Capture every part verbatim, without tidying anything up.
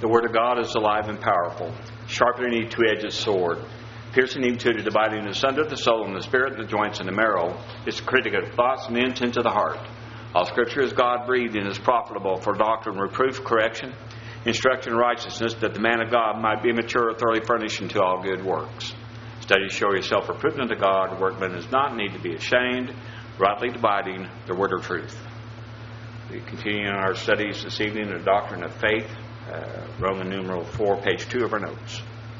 The Word of God is alive and powerful, sharper than any two-edged sword, piercing even to the dividing asunder the soul and the spirit, the joints and the marrow. It's a critic of thoughts and the intents of the heart. All Scripture is God-breathed and is profitable for doctrine, reproof, correction, instruction in righteousness, that the man of God might be mature, thoroughly furnished unto all good works. Study to show yourself approved unto God. The workman does not need to be ashamed, rightly dividing the word of truth. We continue in our studies this evening in the doctrine of faith, uh, Roman numeral four, page two of our notes.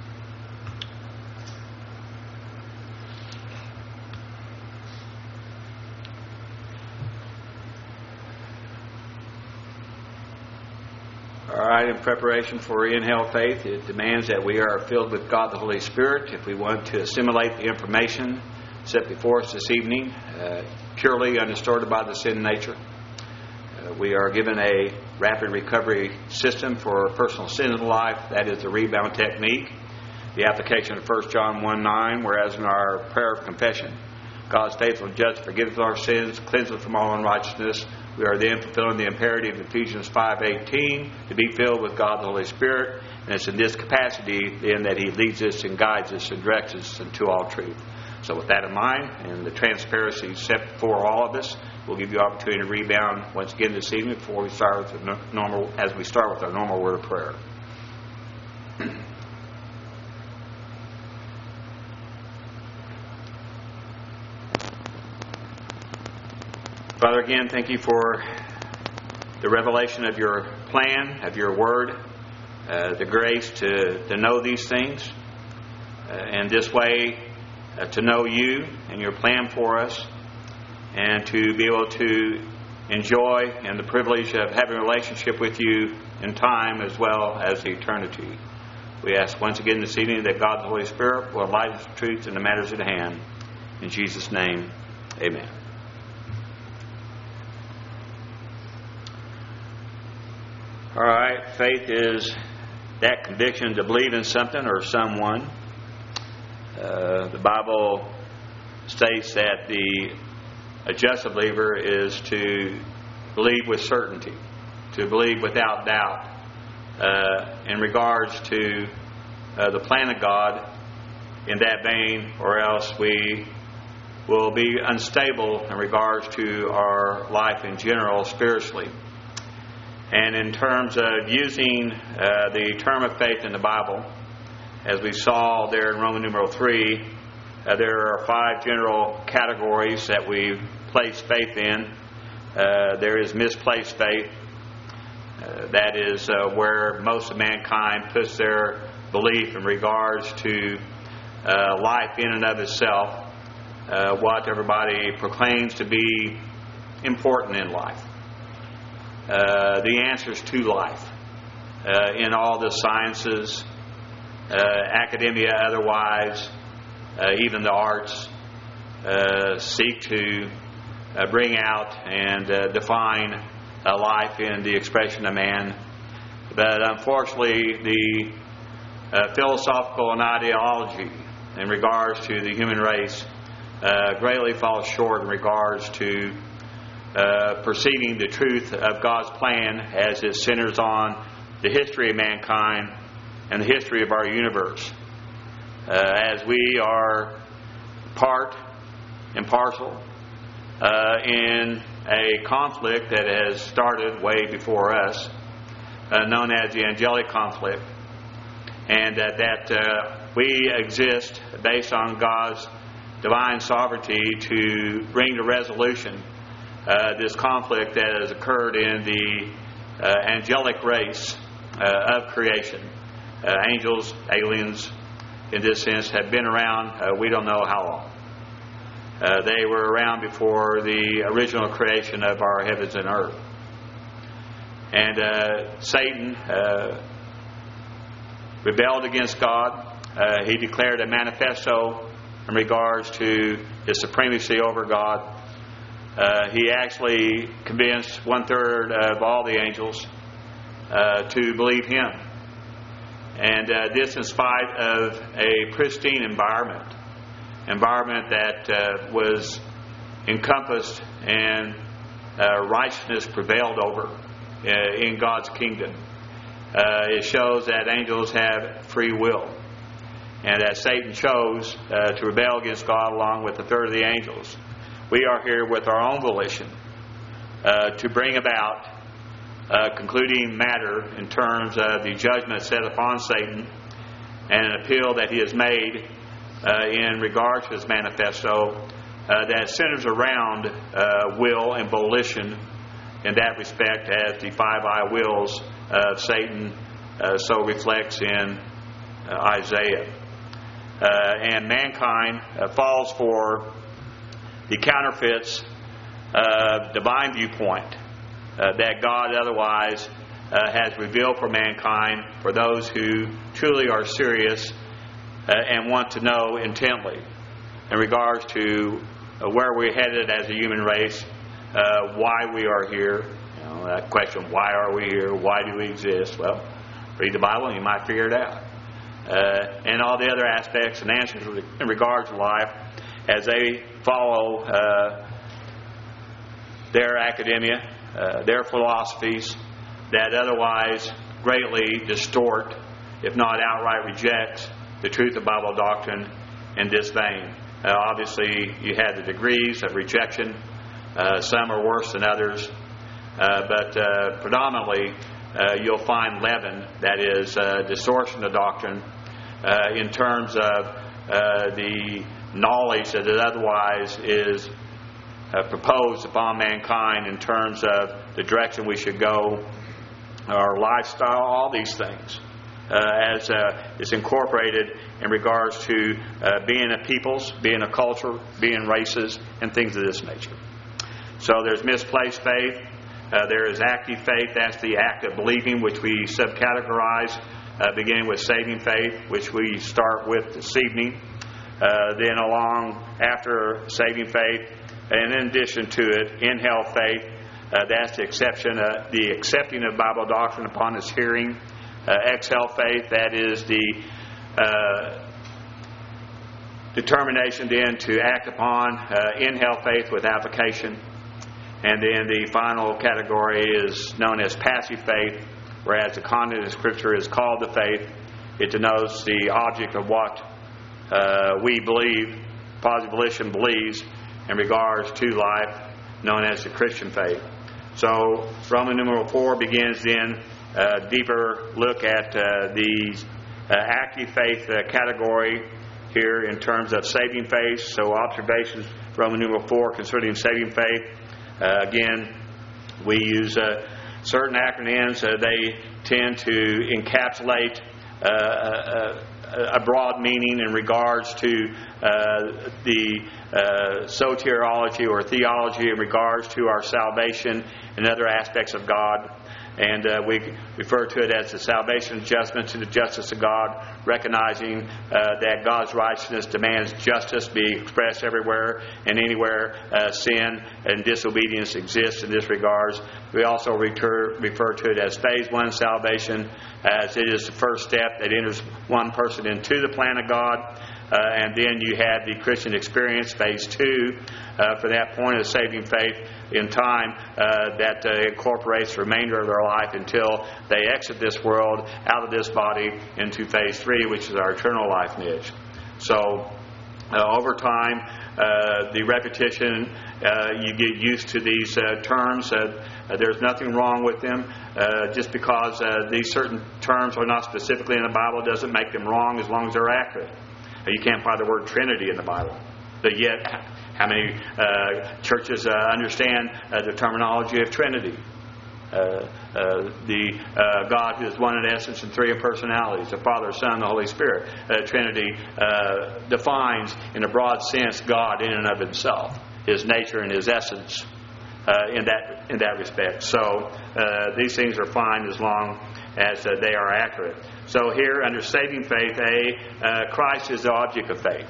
All right, in preparation for inhale faith, it demands that we are filled with God the Holy Spirit if we want to assimilate the information set before us this evening, uh, purely undistorted by the sin nature. Uh, we are given a rapid recovery system for personal sin in life. That is the rebound technique. The application of First John one nine, whereas in our prayer of confession, God's faithful and just forgiveth our sins, cleanseth from all unrighteousness. We are then fulfilling the imperative of Ephesians five eighteen to be filled with God the Holy Spirit. And it's in this capacity then that He leads us and guides us and directs us into all truth. So with that in mind and the transparency set before all of us, we'll give you opportunity to rebound once again this evening before we start with the normal, as we start with our normal word of prayer. Father, again, thank you for the revelation of your plan, of your word, uh, the grace to, to know these things, uh, and this way uh, to know you and your plan for us, and to be able to enjoy and the privilege of having a relationship with you in time as well as eternity. We ask once again this evening that God the Holy Spirit will enlighten the truth in the matters at hand. In Jesus' name, amen. All right, faith is that conviction to believe in something or someone. Uh, the Bible states that the a just believer is to believe with certainty, to believe without doubt uh, in regards to uh, the plan of God in that vein, or else we will be unstable in regards to our life in general spiritually. And in terms of using uh, the term of faith in the Bible, as we saw there in Roman numeral three, uh, there are five general categories that we place faith in. Uh, there is misplaced faith. Uh, that is uh, where most of mankind puts their belief in regards to uh, life in and of itself, uh, what everybody proclaims to be important in life. Uh, the answers to life uh, in all the sciences, uh, academia otherwise, uh, even the arts, uh, seek to uh, bring out and uh, define a life in the expression of man. But unfortunately, the uh, philosophical and ideology in regards to the human race uh, greatly falls short in regards to Uh, perceiving the truth of God's plan as it centers on the history of mankind and the history of our universe. Uh, as we are part and parcel uh, in a conflict that has started way before us, uh, known as the angelic conflict, and uh, that uh, we exist based on God's divine sovereignty to bring to resolution Uh, this conflict that has occurred in the uh, angelic race uh, of creation. Uh, angels, aliens, in this sense, have been around, uh, we don't know how long. Uh, they were around before the original creation of our heavens and earth. And uh, Satan uh, rebelled against God. Uh, he declared a manifesto in regards to his supremacy over God. Uh, he actually convinced one-third of all the angels uh, to believe him. And uh, this in spite of a pristine environment, environment that uh, was encompassed and uh, righteousness prevailed over uh, in God's kingdom. uh, it shows that angels have free will, and that Satan chose uh, to rebel against God along with a third of the angels. We are here with our own volition uh, to bring about uh, concluding matter in terms of the judgment set upon Satan and an appeal that he has made uh, in regard to his manifesto uh, that centers around uh, will and volition in that respect, as the five I wills of Satan uh, so reflects in uh, Isaiah. Uh, and mankind uh, falls for the counterfeits uh, divine viewpoint uh, that God otherwise uh, has revealed for mankind, for those who truly are serious uh, and want to know intently in regards to uh, where we're headed as a human race, uh, why we are here. You know, that question, why are we here? Why do we exist? Well, read the Bible and you might figure it out. Uh, and all the other aspects and answers in regards to life as they follow uh, their academia, uh, their philosophies that otherwise greatly distort, if not outright reject, the truth of Bible doctrine in this vein. Uh, obviously, you had the degrees of rejection. Uh, some are worse than others. Uh, but uh, predominantly, uh, you'll find leaven, that is, uh, distortion of doctrine uh, in terms of uh, the knowledge that it otherwise is uh, proposed upon mankind in terms of the direction we should go, our lifestyle, all these things, uh, as uh, is incorporated in regards to uh, being a peoples, being a culture, being races, and things of this nature. So there's misplaced faith. Uh, there is active faith. That's the act of believing, which we subcategorize, uh, beginning with saving faith, which we start with this evening. Uh, then along after saving faith, and in addition to it, in-hell faith. Uh, that's the exception, uh, the accepting of Bible doctrine upon its hearing. Uh, ex-hell faith, that is the uh, determination then to act upon uh, in-hell faith with application. And then the final category is known as passive faith, whereas the content of Scripture is called the faith. It denotes the object of what uh, we believe, positive volition believes, in regards to life, known as the Christian faith. So Roman numeral four begins then a deeper look at uh, the uh, active faith uh, category here in terms of saving faith. So observations, Roman numeral four concerning saving faith. Uh, again, we use uh, certain acronyms. Uh, they tend to encapsulate uh, a, a broad meaning in regards to uh, the uh, soteriology or theology in regards to our salvation and other aspects of God. And uh, we refer to it as the salvation adjustment to the justice of God, recognizing uh, that God's righteousness demands justice be expressed everywhere and anywhere uh, sin and disobedience exists in this regards. We also refer, refer to it as phase one salvation, as it is the first step that enters one person into the plan of God. Uh, and then you have the Christian experience, phase two, uh, for that point of saving faith in time uh, that uh, incorporates the remainder of their life until they exit this world out of this body into phase three, which is our eternal life niche. So uh, over time, uh, the repetition, uh, you get used to these uh, terms. Uh, uh, there's nothing wrong with them. Uh, just because uh, these certain terms are not specifically in the Bible doesn't make them wrong as long as they're accurate. Uh, you can't find the word Trinity in the Bible. But yet, how many uh, churches uh, understand uh, the terminology of Trinity? Uh, uh, the uh, God who is one in essence and three in personalities, the Father, Son, the Holy Spirit. Uh, Trinity uh, defines, in a broad sense, God in and of Himself, His nature and His essence uh, in that in that respect. So uh, these things are fine as long as uh, they are accurate. So here, under saving faith, A, uh, Christ is the object of faith.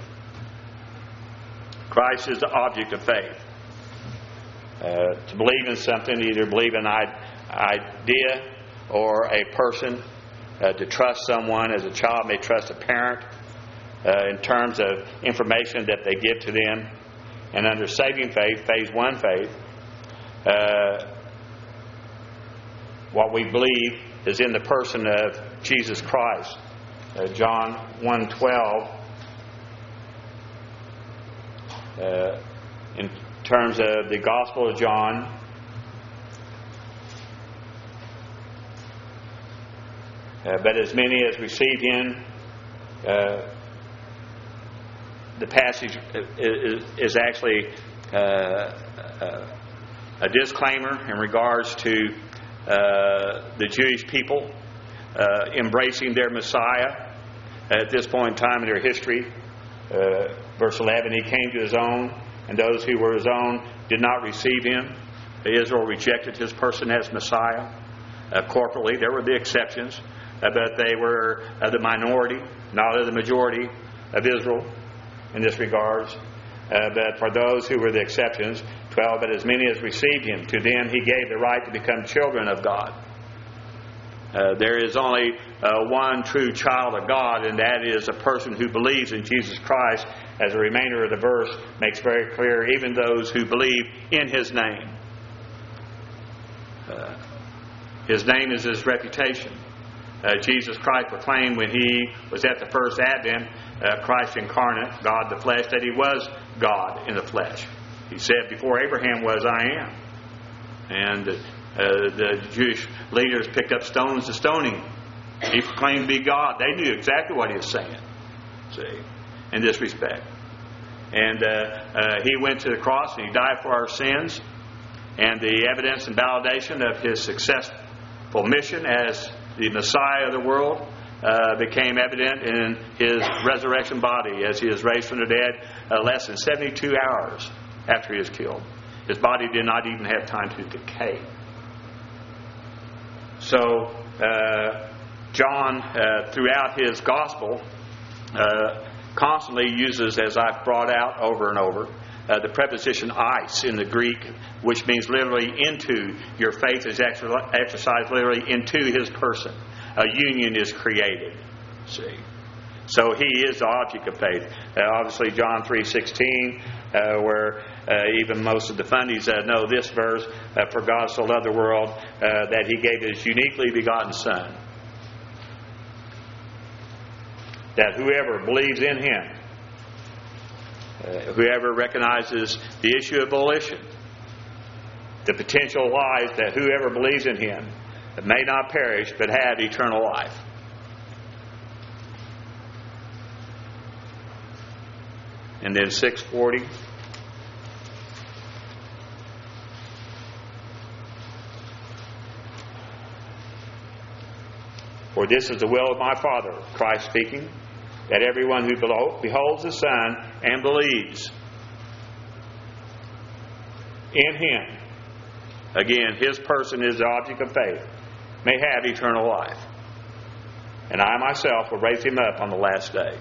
Christ is the object of faith. Uh, to believe in something, either believe in an idea or a person. Uh, to trust someone, as a child may trust a parent uh, in terms of information that they give to them. And under saving faith, phase one faith, uh, what we believe is in the person of Jesus Christ. Uh, John one twelve, uh, in terms of the Gospel of John, uh, but as many as received Him, uh, the passage is, is actually uh, uh, a disclaimer in regards to uh, the Jewish people uh, embracing their Messiah at this point in time in their history. Uh, verse eleven, He came to His own, and those who were His own did not receive Him. Israel rejected His person as Messiah. Uh, corporately, there were the exceptions, uh, but they were uh, the minority, not of the majority of Israel in this regards. Uh, but for those who were the exceptions, twelve, but as many as received Him, to them He gave the right to become children of God. Uh, there is only uh, one true child of God, and that is a person who believes in Jesus Christ, as the remainder of the verse makes very clear, even those who believe in His name. Uh, his name is His reputation. Uh, Jesus Christ proclaimed when He was at the first advent, uh, Christ incarnate, God the flesh, that He was God in the flesh. He said, before Abraham was, I am. And uh, the Jewish leaders picked up stones to stone Him. He proclaimed to be God. They knew exactly what He was saying, see, in this respect. And uh, uh, He went to the cross and He died for our sins. And the evidence and validation of His successful mission as the Messiah of the world uh, became evident in His resurrection body as He is raised from the dead uh, less than seventy-two hours after He is killed. His body did not even have time to decay. So, uh, John, uh, throughout his Gospel, uh, constantly uses, as I've brought out over and over, uh, the preposition eis in the Greek, which means literally into. Your faith is exercised literally into His person. A union is created. See? So He is the object of faith. Uh, obviously, John three sixteen, uh, where uh, even most of the fundies uh, know this verse, uh, for God so loved the world uh, that He gave His uniquely begotten Son, that whoever believes in Him, uh, whoever recognizes the issue of volition, the potential lies that whoever believes in Him may not perish but have eternal life. And then six forty. For this is the will of my Father, Christ speaking, that everyone who beholds the Son and believes in Him, again, His person is the object of faith, may have eternal life. And I myself will raise Him up on the last day.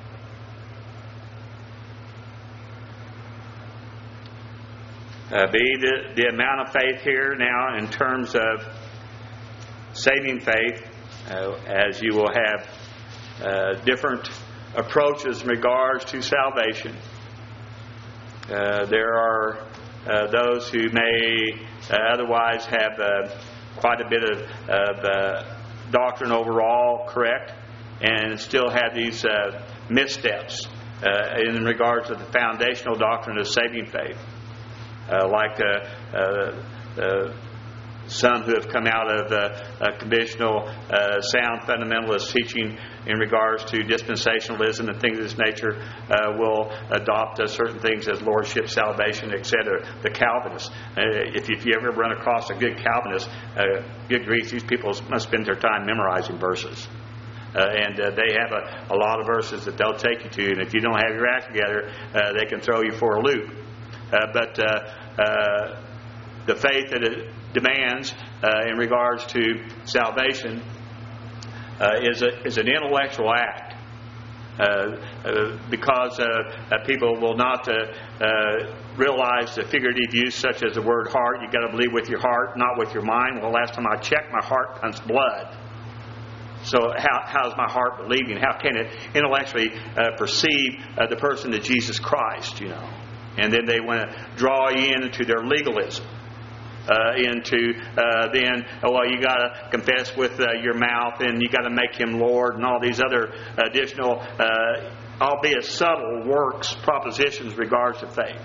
Uh, be the, the amount of faith here now in terms of saving faith, uh, as you will have uh, different approaches in regards to salvation. Uh, there are uh, those who may uh, otherwise have uh, quite a bit of, of uh, doctrine overall correct and still have these uh, missteps uh, in regards to the foundational doctrine of saving faith. Uh, like uh, uh, uh, some who have come out of uh, uh, conventional uh, sound fundamentalist teaching in regards to dispensationalism and things of this nature uh, will adopt uh, certain things as lordship, salvation, et cetera. The Calvinists. Uh, if, if you ever run across a good Calvinist, uh, good grief, these people must spend their time memorizing verses. Uh, and uh, they have a, a lot of verses that they'll take you to, and if you don't have your act together, uh, they can throw you for a loop. Uh, but uh, uh, the faith that it demands uh, in regards to salvation uh, is a, is an intellectual act, uh, uh, because uh, uh, people will not uh, uh, realize the figurative use such as the word heart. You've got to believe with your heart, not with your mind. Well, last time I checked, my heart pumps blood. So how how is my heart believing? How can it intellectually uh, perceive uh, the person of Jesus Christ? You know. And then they want to draw you into their legalism. uh, into uh, then, oh, well, you got to confess with uh, your mouth, and you got to make Him Lord, and all these other additional, uh, albeit subtle, works, propositions regards to faith.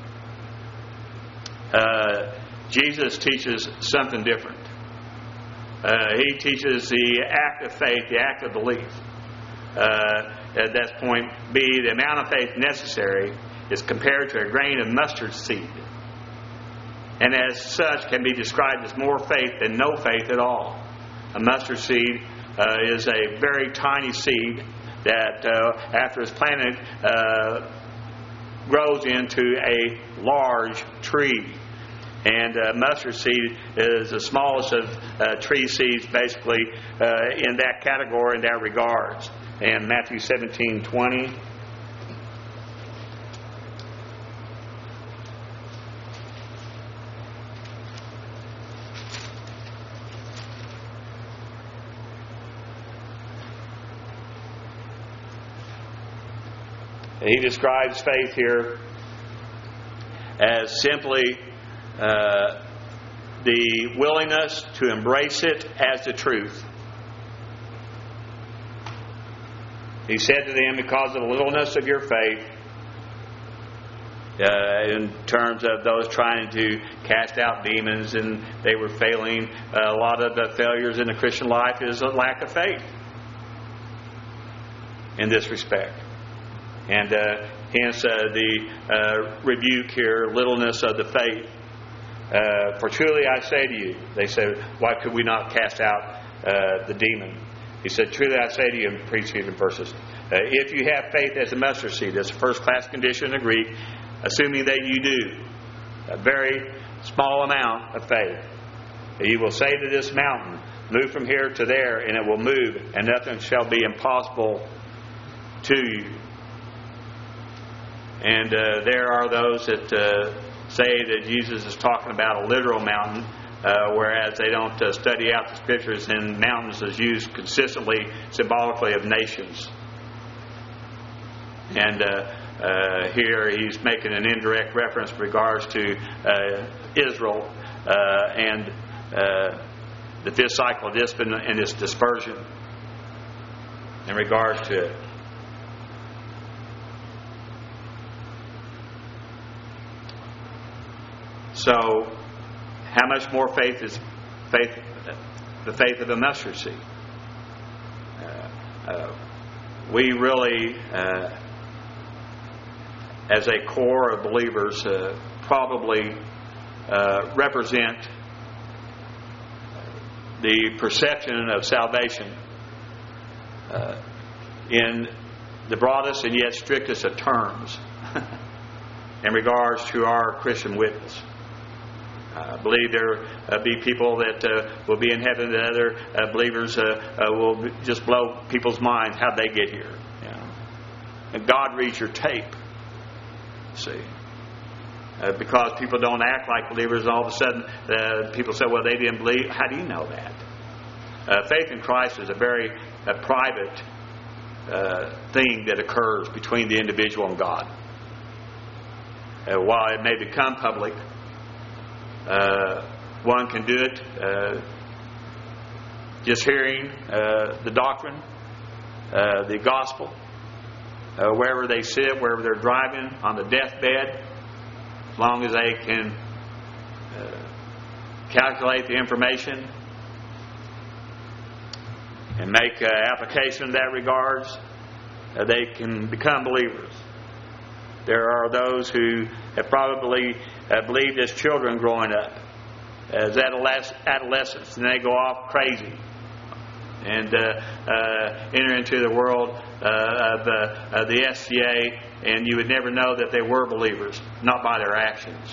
Uh, Jesus teaches something different. Uh, he teaches the act of faith, the act of belief. Uh, at that point, B, the amount of faith necessary is compared to a grain of mustard seed, and as such can be described as more faith than no faith at all. A mustard seed uh, is a very tiny seed that, uh, after it's planted, uh, grows into a large tree. And uh, mustard seed is the smallest of uh, tree seeds, basically, uh, in that category, in that regards. And Matthew seventeen twenty. He describes faith here as simply uh, the willingness to embrace it as the truth. He said to them, because of the littleness of your faith, uh, in terms of those trying to cast out demons and they were failing, uh, a lot of the failures in the Christian life is a lack of faith in this respect. And uh, hence uh, the uh, rebuke here, littleness of the faith. Uh, For truly I say to you, they said, why could we not cast out uh, the demon? He said, truly I say to you in preceding verses, uh, if you have faith as a mustard seed, that's a first class condition in the Greek, assuming that you do, a very small amount of faith, you will say to this mountain, move from here to there, and it will move, and nothing shall be impossible to you. And uh, there are those that uh, say that Jesus is talking about a literal mountain, uh, whereas they don't uh, study out the Scriptures, and mountains is used consistently, symbolically, of nations. And uh, uh, here he's making an indirect reference in regards to uh, Israel uh, and uh, the fifth cycle of discipline and its dispersion in regards to it. So, how much more faith is faith? The faith of a mustard seed. Uh, uh, we really, uh, as a core of believers, uh, probably uh, represent the perception of salvation uh, in the broadest and yet strictest of terms in regards to our Christian witness. I believe there uh, be people that uh, will be in heaven, that other uh, believers uh, uh, will just blow people's minds how they get here. You know? And God reads your tape. See, uh, because people don't act like believers, and all of a sudden uh, people say, "Well, they didn't believe." How do you know that? Uh, faith in Christ is a very uh, private uh, thing that occurs between the individual and God. Uh, while it may become public. Uh, one can do it uh, just hearing uh, the doctrine, uh, the gospel, uh, wherever they sit, wherever they're driving, on the deathbed, as long as they can uh, calculate the information and make uh, application in that regards, uh, they can become believers. There are those who have probably uh, believed as children growing up, as adoles- adolescents, and they go off crazy and uh, uh, enter into the world uh, of, uh, of the S C A, and you would never know that they were believers, not by their actions.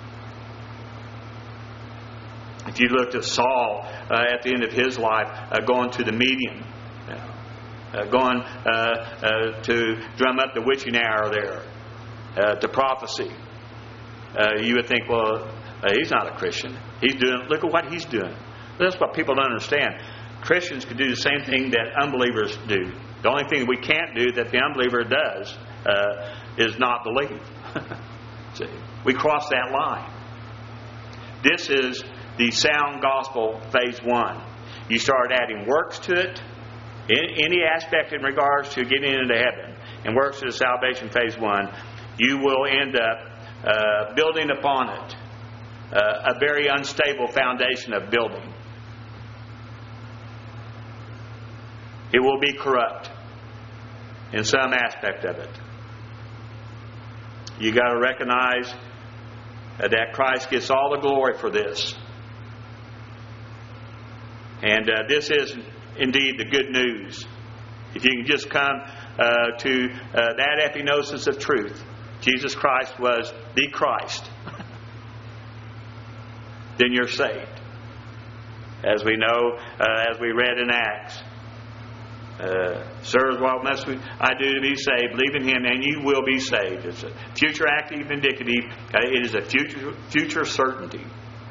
If you looked at Saul uh, at the end of his life, uh, going to the medium, uh, going uh, uh, to drum up the witching hour there. Uh, to prophecy, uh, you would think, well, uh, he's not a Christian. He's doing. Look at what he's doing. That's what people don't understand. Christians can do the same thing that unbelievers do. The only thing we can't do that the unbeliever does uh, is not believe. See, we cross that line. This is the sound gospel phase one. You start adding works to it, in any aspect in regards to getting into heaven, and works to the salvation phase one, you will end up uh, building upon it uh, a very unstable foundation of building. It will be corrupt in some aspect of it. You got to recognize uh, that Christ gets all the glory for this. And uh, this is indeed the good news. If you can just come uh, to uh, that epignosis of truth, Jesus Christ was the Christ, then you're saved. As we know, uh, as we read in Acts, uh, sirs, what must we, I do to be saved? Believe in Him and you will be saved. It's a future active indicative. Uh, it is a future future certainty.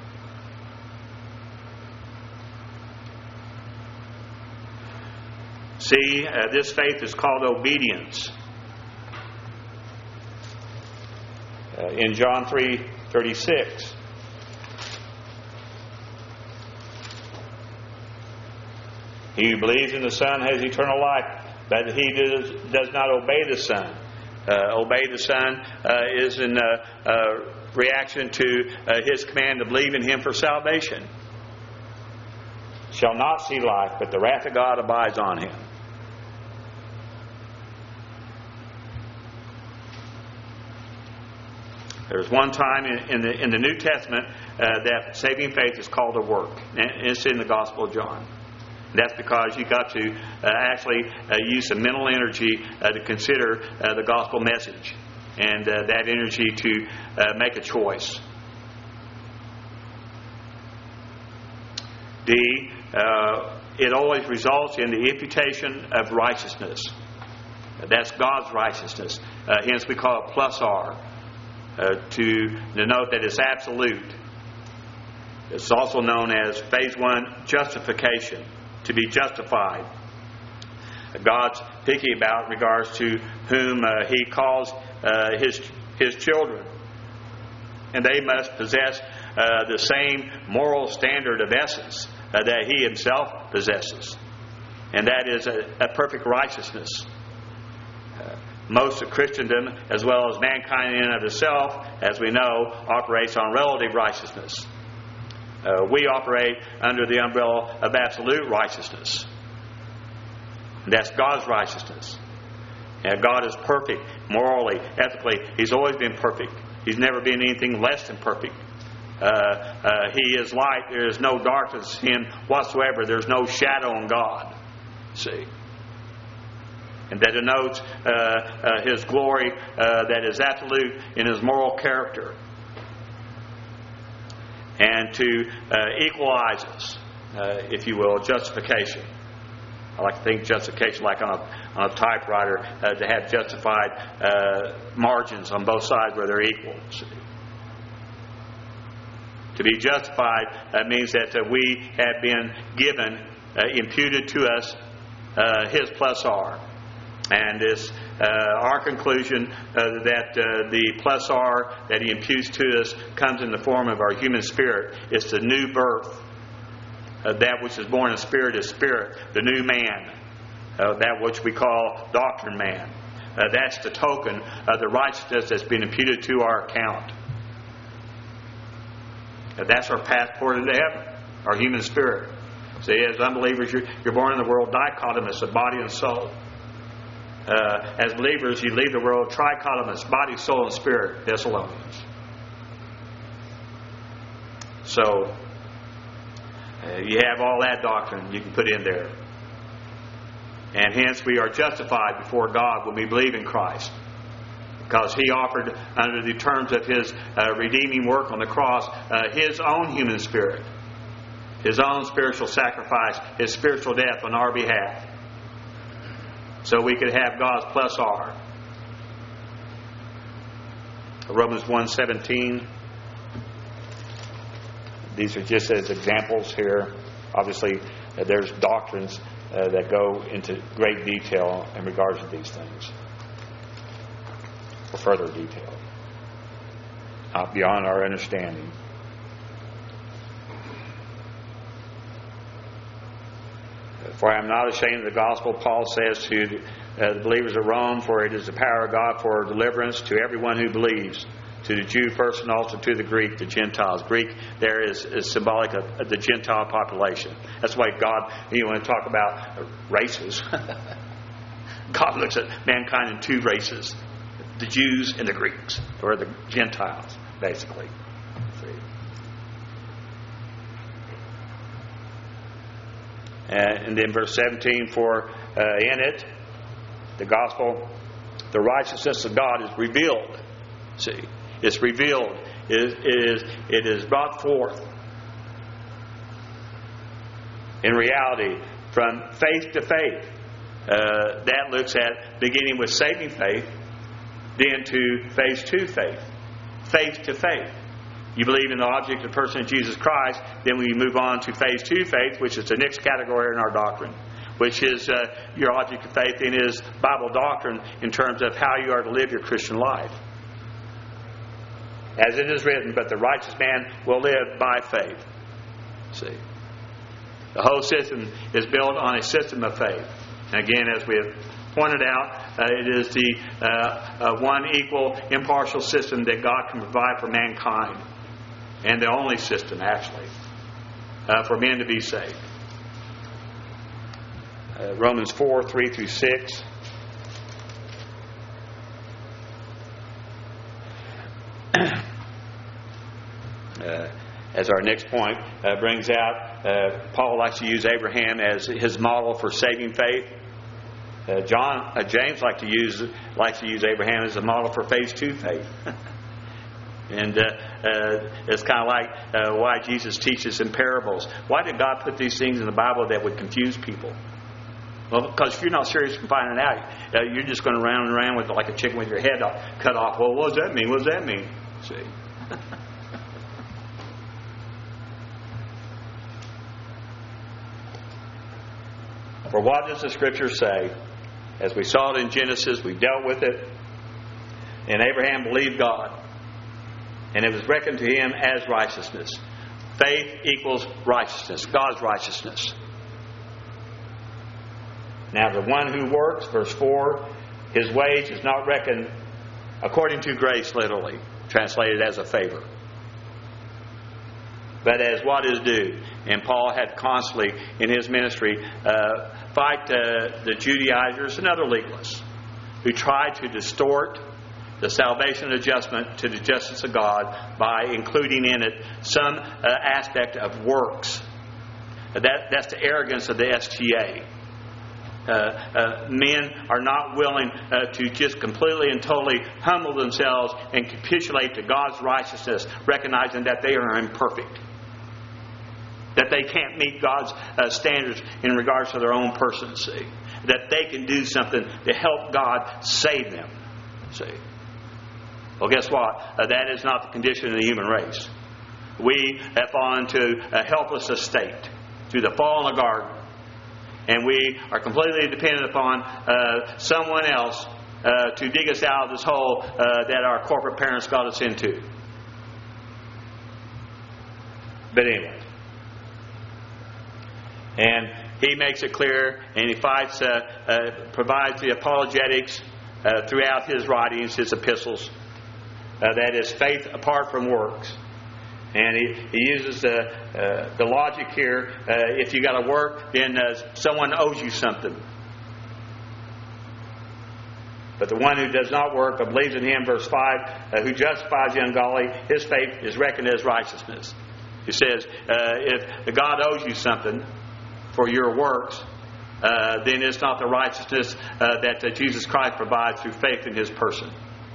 See, uh, this faith is called obedience. Uh, in John three thirty-six, he who believes in the Son has eternal life, but he does, does not obey the Son. Uh, obey the Son uh, is in uh, uh, reaction to uh, His command to believe in Him for salvation. Shall not see life, but the wrath of God abides on him. There's one time in, in the in the New Testament uh, that saving faith is called a work. And it's in the Gospel of John. That's because you got to uh, actually uh, use some mental energy uh, to consider uh, the gospel message, and uh, that energy to uh, make a choice. D. Uh, it always results in the imputation of righteousness. That's God's righteousness. Uh, hence, we call it plus R. Uh, to denote that it's absolute. It's also known as phase one justification, to be justified. God's picky about in regards to whom uh, He calls uh, His His children, and they must possess uh, the same moral standard of essence uh, that He Himself possesses, and that is a, a perfect righteousness. Most of Christendom, as well as mankind in and of itself, as we know, operates on relative righteousness. Uh, we operate under the umbrella of absolute righteousness. And that's God's righteousness. And God is perfect, morally, ethically. He's always been perfect. He's never been anything less than perfect. Uh, uh, he is light. There is no darkness in Him whatsoever. There's no shadow in God. See? And that denotes uh, uh, His glory uh, that is absolute in His moral character. And to uh, equalize us, uh, if you will, justification. I like to think justification like on a, on a typewriter, uh, to have justified uh, margins on both sides where they're equal. See? To be justified uh, means that uh, we have been given, uh, imputed to us, uh, His plus R. And it's uh, our conclusion uh, that uh, the plus R that He imputes to us comes in the form of our human spirit. It's the new birth. Uh, that which is born of spirit is spirit. The new man. Uh, that which we call doctrine man. Uh, that's the token of the righteousness that's been imputed to our account. Uh, that's our passport into heaven. Our human spirit. See, as unbelievers, you're, you're born in the world dichotomous of body and soul. Uh, as believers, you leave the world trichotomous, body, soul, and spirit, Thessalonians. So, uh, you have all that doctrine you can put in there. And hence we are justified before God when we believe in Christ. Because He offered, under the terms of His uh, redeeming work on the cross, uh, His own human spirit. His own spiritual sacrifice, His spiritual death on our behalf. So we could have God's plus R. Romans one seventeen. These are just as examples here. Obviously, uh, there's doctrines uh, that go into great detail in regards to these things. For further detail. Not beyond our understanding. For I am not ashamed of the gospel, Paul says to uh, the believers of Rome, for it is the power of God for deliverance to everyone who believes, to the Jew first and also to the Greek, the Gentiles. Greek there is, is symbolic of, of the Gentile population. That's why God, you want to talk about races. God looks at mankind in two races, the Jews and the Greeks, or the Gentiles, basically. See? And then verse seventeen, for uh, in it, the gospel, the righteousness of God is revealed. See, it's revealed. It is, it is brought forth in reality from faith to faith. Uh, that looks at beginning with saving faith, then to phase two faith. Faith to faith. You believe in the object and person of Jesus Christ, then we move on to phase two faith, which is the next category in our doctrine, which is uh, your object of faith in is Bible doctrine in terms of how you are to live your Christian life. As it is written, but the righteous man will live by faith. See, the whole system is built on a system of faith. And again, as we have pointed out, uh, it is the uh, uh, one equal, impartial system that God can provide for mankind. And the only system, actually, uh, for men to be saved. Uh, Romans four, three through six. uh, as our next point uh, brings out, uh, Paul likes to use Abraham as his model for saving faith. Uh, John, uh, James likes to use likes to use Abraham as a model for phase two faith. And uh, uh, it's kind of like uh, why Jesus teaches in parables. Why did God put these things in the Bible that would confuse people? Well, because if you're not serious in finding out, uh, you're just going to run and around with it like a chicken with your head off, cut off. Well, what does that mean? What does that mean? See. For what does the Scripture say? As we saw it in Genesis, we dealt with it. And Abraham believed God, and it was reckoned to him as righteousness. Faith equals righteousness, God's righteousness. Now the one who works, verse four, his wage is not reckoned according to grace, literally, translated as a favor, but as what is due. And Paul had constantly, in his ministry, uh, fight uh, the Judaizers and other legalists who tried to distort the salvation adjustment to the justice of God by including in it some uh, aspect of works. That, that's the arrogance of the S T A. Uh, uh, men are not willing uh, to just completely and totally humble themselves and capitulate to God's righteousness, recognizing that they are imperfect, that they can't meet God's uh, standards in regards to their own person, see, that they can do something to help God save them, see. Well, guess what? Uh, that is not the condition of the human race. We have fallen into a helpless estate through the fall in the garden. And we are completely dependent upon uh, someone else uh, to dig us out of this hole uh, that our corporate parents got us into. But anyway. And he makes it clear, and he fights, uh, uh, provides the apologetics uh, throughout his writings, his epistles. Uh, that is faith apart from works. And he, he uses the, uh, the logic here. Uh, if you got to work, then uh, someone owes you something. But the one who does not work but believes in him, verse five, uh, who justifies the ungodly, his faith is reckoned as righteousness. He says, uh, if God owes you something for your works, uh, then it's not the righteousness uh, that uh, Jesus Christ provides through faith in his person.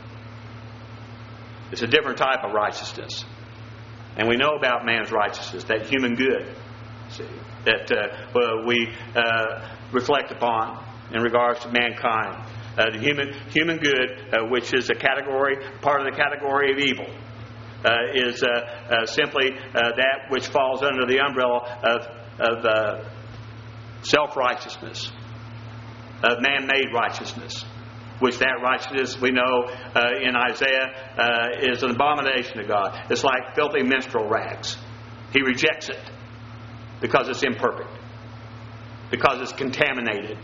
It's a different type of righteousness. And we know about man's righteousness, that human good, see, that uh, well, we uh, reflect upon in regards to mankind. Uh, the human human good, uh, which is a category, part of the category of evil, uh, is uh, uh, simply uh, that which falls under the umbrella of, of uh, self-righteousness, of man-made righteousness. Which that righteousness we know uh, in Isaiah uh, is an abomination to God. It's like filthy menstrual rags. He rejects it because it's imperfect. because it's contaminated.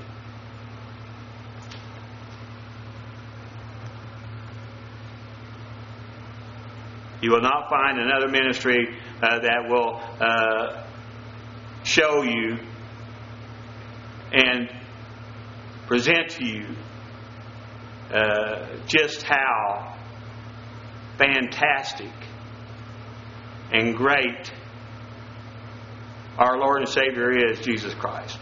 You will not find another ministry uh, that will uh, show you and present to you uh, just how fantastic and great our Lord and Savior is, Jesus Christ.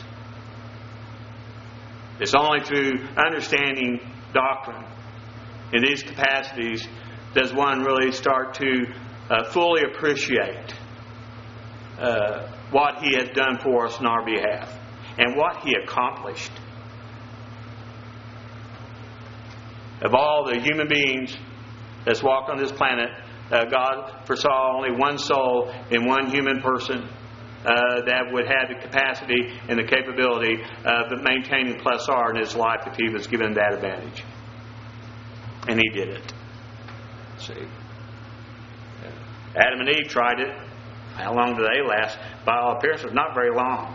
It's only through understanding doctrine in these capacities does one really start to uh, fully appreciate uh, what He has done for us on our behalf and what He accomplished. Of all the human beings that's walked on this planet, uh, God foresaw only one soul in one human person uh, that would have the capacity and the capability of maintaining plus R in his life if he was given that advantage. And He did it. See, Adam and Eve tried it. How long did they last? By all appearances, not very long.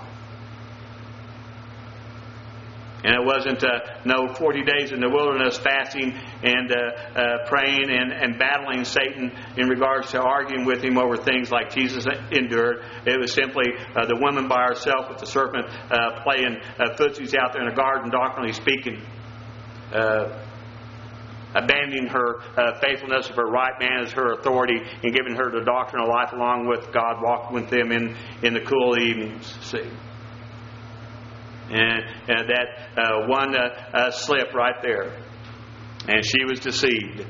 And it wasn't uh, no forty days in the wilderness fasting and uh, uh, praying and, and battling Satan in regards to arguing with him over things like Jesus endured. It was simply uh, the woman by herself with the serpent uh, playing uh, footsies out there in the garden, doctrinally speaking. Uh, abandoning her uh, faithfulness of her right man as her authority and giving her the doctrine of life along with God, walking with them in, in the cool evenings. See? And, and that uh, one uh, uh, slip right there. And she was deceived.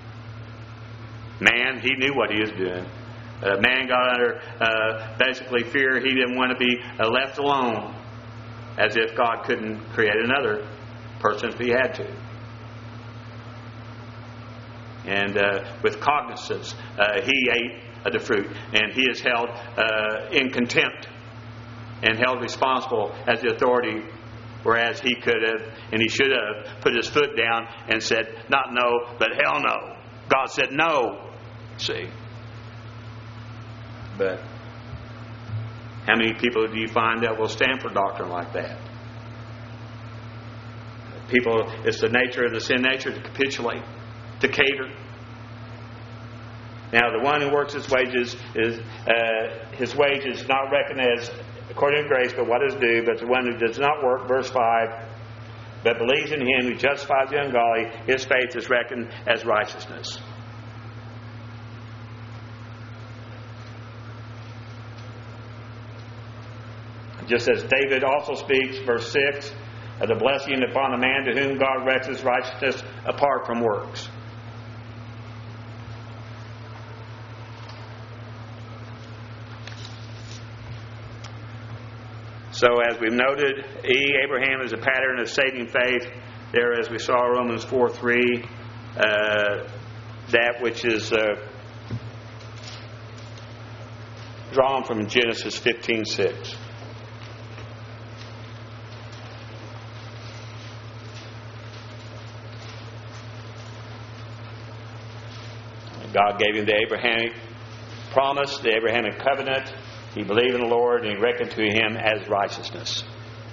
Man, he knew what he was doing. Uh, man got under uh, basically fear. He didn't want to be uh, left alone. As if God couldn't create another person if He had to. And uh, with cognizance, uh, he ate of the fruit. And he is held uh, in contempt and held responsible as the authority, whereas he could have and he should have put his foot down and said, not no, but hell no. God said no. See? But how many people do you find that will stand for doctrine like that? People, it's the nature of the sin nature to capitulate, to cater. Now, the one who works his wages is uh, his wage is not reckoned as according to grace, but what is due. But the one who does not work, verse five, but believes in Him who justifies the ungodly, his faith is reckoned as righteousness. Just as David also speaks, verse six, of the blessing upon the man to whom God reckons righteousness apart from works. So as we've noted, E, Abraham is a pattern of saving faith. There, as we saw, Romans four three, uh, that which is uh, drawn from Genesis fifteen six. God gave him the Abrahamic promise, the Abrahamic covenant. He believed in the Lord, and He reckoned to him as righteousness.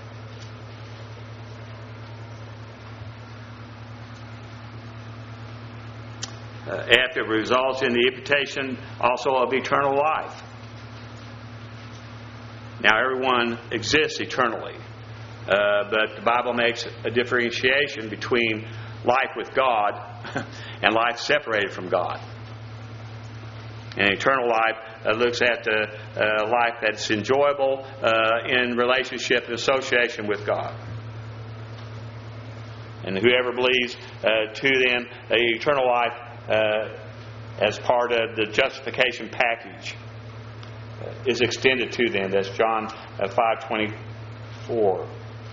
Uh, F, it results in the imputation also of eternal life. Now, everyone exists eternally, uh, but the Bible makes a differentiation between life with God and life separated from God. And eternal life uh, looks at the uh, life that's enjoyable uh, in relationship and association with God. And whoever believes uh, to them uh, eternal life uh, as part of the justification package uh, is extended to them. That's John uh, five twenty-four.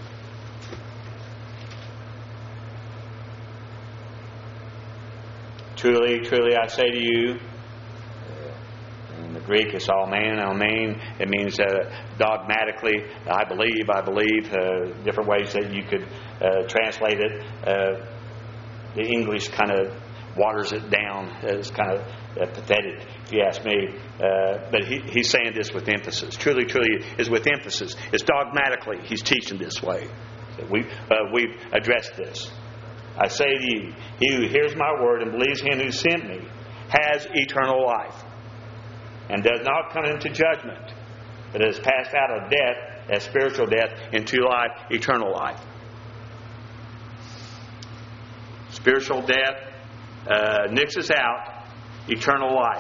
Truly, truly, I say to you, in the Greek, it's all man, amen. It means uh, dogmatically, I believe, I believe, uh, different ways that you could uh, translate it. Uh, the English kind of waters it down. It's kind of uh, pathetic, if you ask me. Uh, but he, he's saying this with emphasis. Truly, truly is with emphasis. It's dogmatically he's teaching this way. So we, uh, we've addressed this. I say to you, he who hears my word and believes him who sent me has eternal life, and does not come into judgment, but has passed out of death, as spiritual death, into life, eternal life. Spiritual death uh, nixes out eternal life.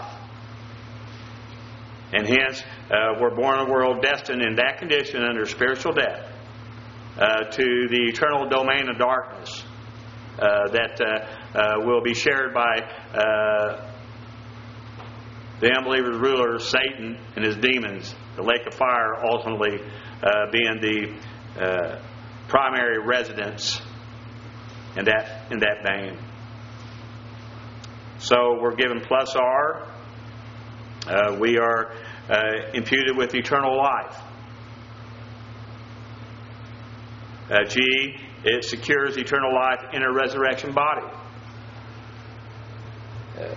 And hence, uh, we're born in a world destined in that condition under spiritual death uh, to the eternal domain of darkness uh, that uh, uh, will be shared by uh, the unbeliever's ruler, Satan, and his demons. The lake of fire ultimately uh, being the uh, primary residence in that in that vein. So we're given plus R. Uh, we are uh, imputed with eternal life. Uh, G, it secures eternal life in a resurrection body. Uh,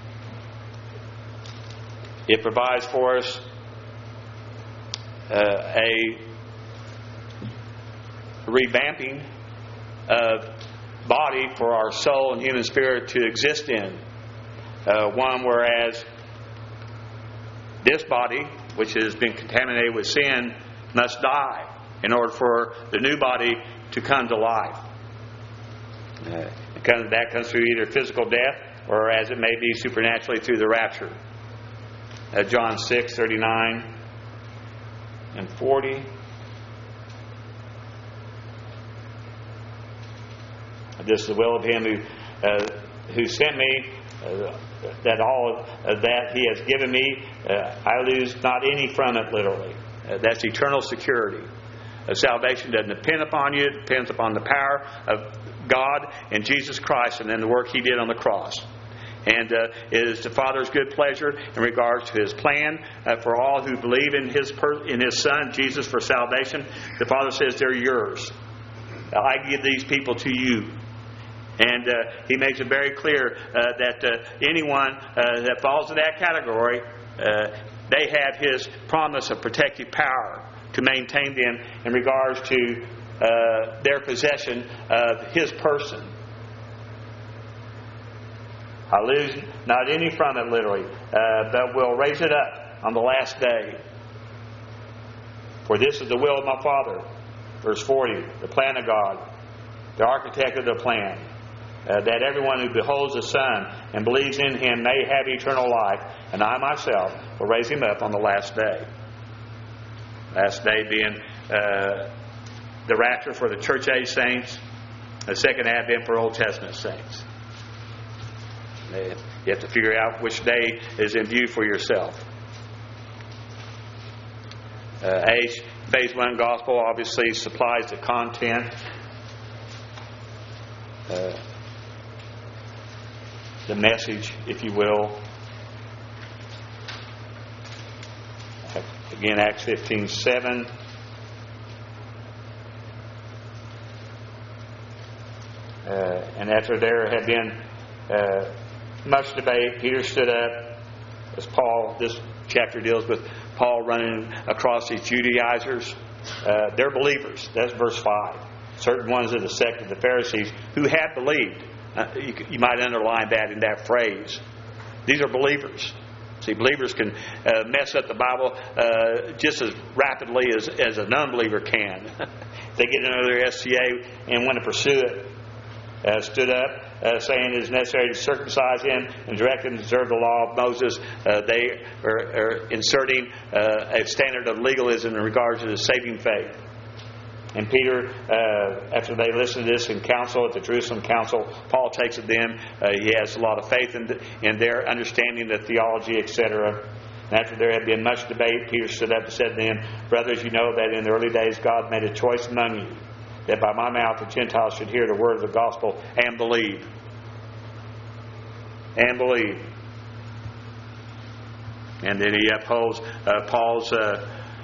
it provides for us uh, a revamping of body for our soul and human spirit to exist in. Uh, one whereas this body, which has been contaminated with sin, must die in order for the new body to come to life. Uh, it comes, that comes through either physical death or, as it may be, supernaturally through the rapture. Uh, John six, thirty-nine and forty. This is the will of him who uh, who sent me, uh, that all uh, that he has given me, uh, I lose not any from it, literally. Uh, that's eternal security. Uh, salvation doesn't depend upon you. It depends upon the power of God and Jesus Christ and then the work He did on the cross. And uh, it is the Father's good pleasure in regards to His plan uh, for all who believe in His per- in His Son, Jesus, for salvation. The Father says they're yours. I give these people to you. And uh, He makes it very clear uh, that uh, anyone uh, that falls in that category, uh, they have His promise of protective power to maintain them in regards to uh, their possession of His person. I lose not any from it, literally, uh, but will raise it up on the last day. For this is the will of my Father. Verse forty, the plan of God, the architect of the plan, uh, that everyone who beholds the Son and believes in Him may have eternal life, and I myself will raise him up on the last day. Last day being uh, the rapture for the church age saints, the second advent for Old Testament saints. You have to figure out which day is in view for yourself. Uh, H, phase one gospel obviously supplies the content, uh, the message, if you will. Again, Acts fifteen seven. Uh, and after there had been uh, much debate, Peter stood up, as Paul, this chapter deals with Paul running across these Judaizers. Uh, they're believers. That's verse five. Certain ones of the sect of the Pharisees who have believed. Uh, you, you might underline that in that phrase. These are believers. See, believers can uh, mess up the Bible uh, just as rapidly as, as a non-believer can. They get into their S C A and want to pursue it. Uh, stood up, uh, saying it is necessary to circumcise him and direct him to observe the law of Moses. Uh, they are, are inserting uh, a standard of legalism in regards to the saving faith. And Peter, uh, after they listened to this in council, at the Jerusalem council, Paul takes it then. Uh, he has a lot of faith in, the, in their understanding of theology, et cetera. And after there had been much debate, Peter stood up and said to them, "Brothers, you know that in the early days God made a choice among you, that by my mouth the Gentiles should hear the word of the gospel and believe." And believe. And then he upholds uh, Paul's uh,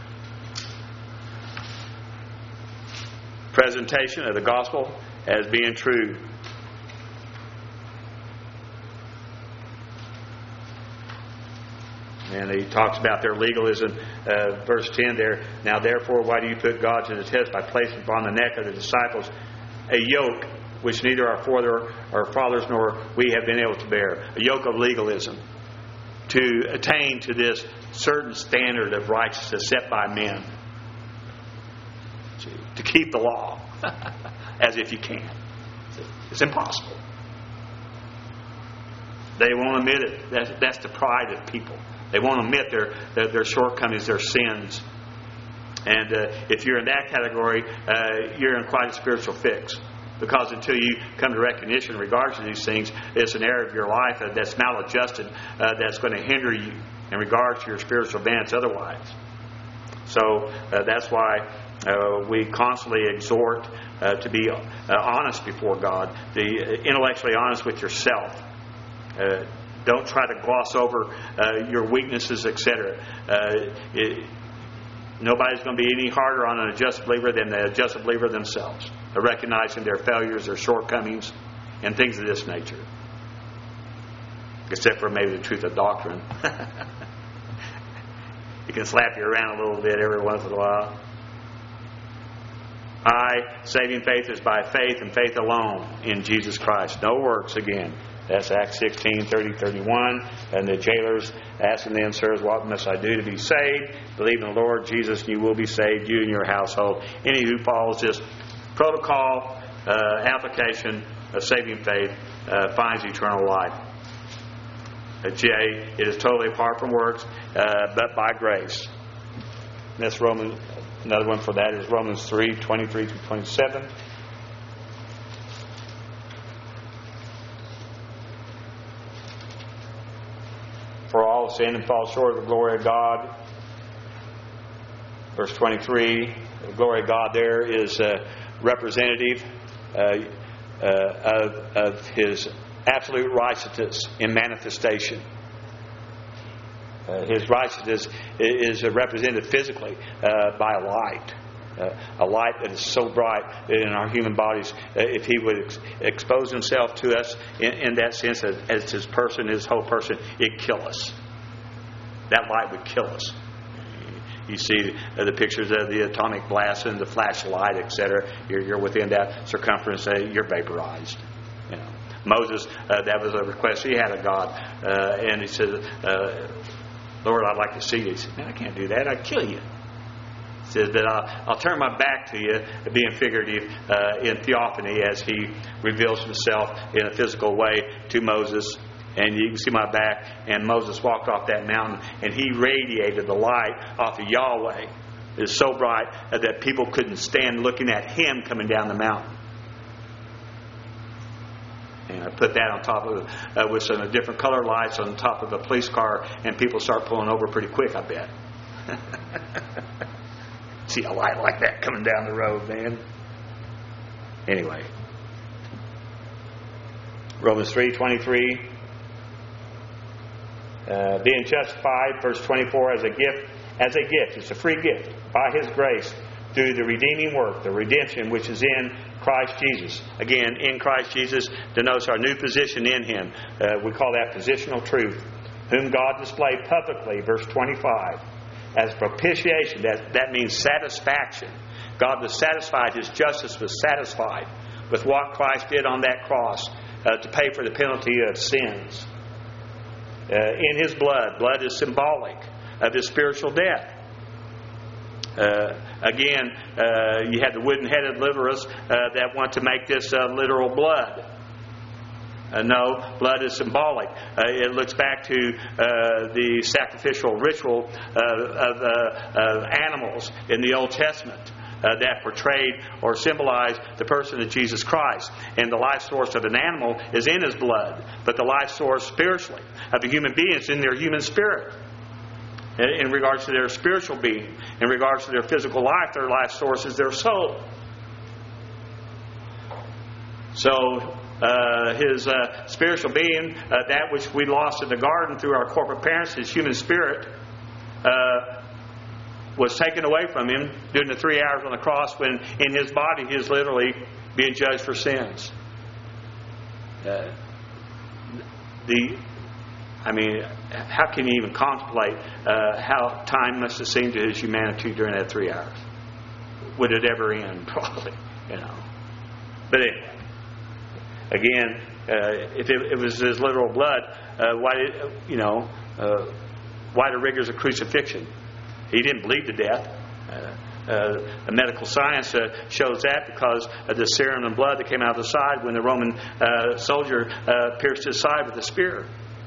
presentation of the gospel as being true. And he talks about their legalism, uh, verse ten there. Now therefore, why do you put God to the test by placing upon the neck of the disciples a yoke which neither our father, our fathers nor we have been able to bear? A yoke of legalism, to attain to this certain standard of righteousness set by men, to keep the law as if you can. It's impossible. They won't admit it. That's, that's the pride of people. They won't admit their their, their shortcomings, their sins. And uh, if you're in that category, uh, you're in quite a spiritual fix. Because until you come to recognition in regards to these things, it's an area of your life uh, that's maladjusted, uh, that's going to hinder you in regards to your spiritual advance otherwise. So uh, that's why uh, we constantly exhort uh, to be uh, honest before God, be intellectually honest with yourself. Uh, don't try to gloss over uh, your weaknesses, et cetera. Uh, it, nobody's going to be any harder on an adjusted believer than the adjusted believer themselves, uh, recognizing their failures, their shortcomings, and things of this nature. Except for maybe the truth of doctrine. He can slap you around a little bit every once in a while. I, saving faith is by faith and faith alone in Jesus Christ. No works again. That's Acts sixteen, thirty, thirty-one. And the jailers asking them, sirs, what must I do to be saved? Believe in the Lord Jesus and you will be saved, you and your household. Any who follows this protocol, uh, application of saving faith, uh, finds eternal life. Uh, J, it is totally apart from works, uh, but by grace. And that's Romans. Another one for that is Romans three, twenty-three through twenty-seven. For all have sinned and fall short of the glory of God. Verse twenty-three, the glory of God there is uh, representative uh, uh, of, of His absolute righteousness in manifestation. Uh, his righteousness is represented physically uh, by a light. Uh, a light that is so bright in our human bodies, uh, if He would ex- expose Himself to us in, in that sense as, as His person, His whole person, it'd kill us. That light would kill us. You see uh, the pictures of the atomic blast and the flashlight, et cetera. You're, you're within that circumference, uh, you're vaporized. You know, Moses, uh, that was a request he had of God, uh, and he said, uh, "Lord, I'd like to see you." He said, "Man, I can't do that. I'd kill you." He says, "But I'll, I'll turn my back to you," being figurative uh, in theophany, as He reveals Himself in a physical way to Moses. And you can see my back. And Moses walked off that mountain, and he radiated the light off of Yahweh. It was so bright that people couldn't stand looking at him coming down the mountain. And I put that on top of uh, with some different color lights on top of the police car, and people start pulling over pretty quick, I bet. See a light like that coming down the road, man. Anyway, Romans three twenty-three. Uh, being justified, verse twenty-four, as a gift, as a gift, it's a free gift by His grace through the redeeming work, the redemption which is in Christ Jesus. Again, in Christ Jesus denotes our new position in Him. Uh, we call that positional truth. Whom God displayed publicly, verse twenty-five, as propitiation. That, that means satisfaction. God was satisfied. His justice was satisfied with what Christ did on that cross uh, to pay for the penalty of sins. Uh, in His blood. Blood is symbolic of His spiritual death. Uh, again, uh, you had the wooden-headed liberals uh, that want to make this uh, literal blood. Uh, no, blood is symbolic. Uh, it looks back to uh, the sacrificial ritual uh, of, uh, of animals in the Old Testament. Uh, that portrayed or symbolized the person of Jesus Christ. And the life source of an animal is in his blood. But the life source spiritually of a human being is in their human spirit. In regards to their spiritual being. In regards to their physical life, their life source is their soul. So, uh, his uh, spiritual being, uh, that which we lost in the garden through our corporate parents, his human spirit, uh, was taken away from him during the three hours on the cross when in his body he is literally being judged for sins. Uh, the I mean, how can you even contemplate uh, how time must have seemed to his humanity during that three hours? Would it ever end? Probably, you know. But anyway, again, uh, if it, it was his literal blood, uh, why did you know? Uh, why the rigors of crucifixion? He didn't bleed to death. Uh, uh, medical science uh, shows that because of the serum and blood that came out of the side when the Roman uh, soldier uh, pierced his side with a spear.